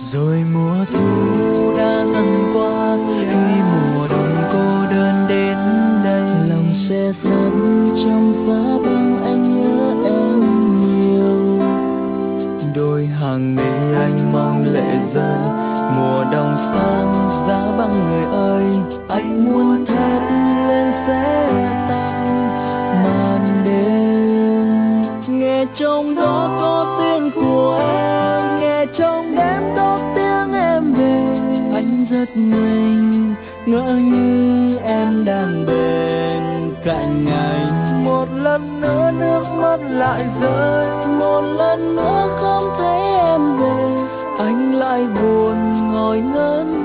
Rồi mùa thu đã dần qua, khi mùa đông cô đơn đến đây, lòng sẽ rất trong giá băng, anh nhớ em nhiều. Đôi hàng mi anh mong lệ rơi, mùa đông sang giá băng người ơi, anh muốn thét lên sẽ tan màn đêm. Nghe trong đó có tiếng của em, nghe trong đêm đó tiếng em về, anh giật mình ngỡ như em đang bên cạnh anh. Một lần nữa nước mắt lại rơi, một lần nữa không thấy em về, anh lại buồn ngồi ngẩn